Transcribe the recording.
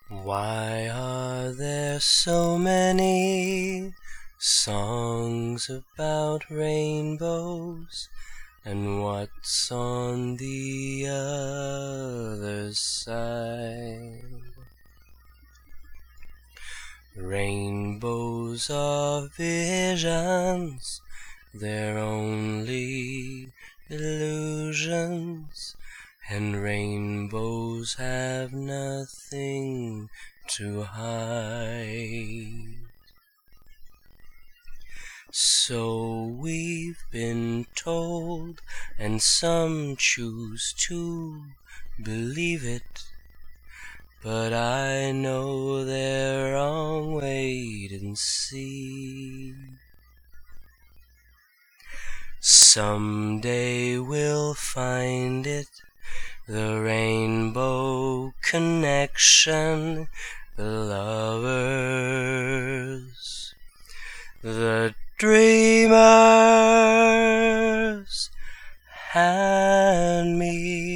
Why are there so many songs about rainbows, and what's on the other side? Rainbows are visions, they're only illusions, and rainbows have nothing to hide. So we've been told, and some choose to believe it, but I know they're wrong. Wait and see. Someday we'll find it, the rainbow connection, the lovers, the dreamers, and me.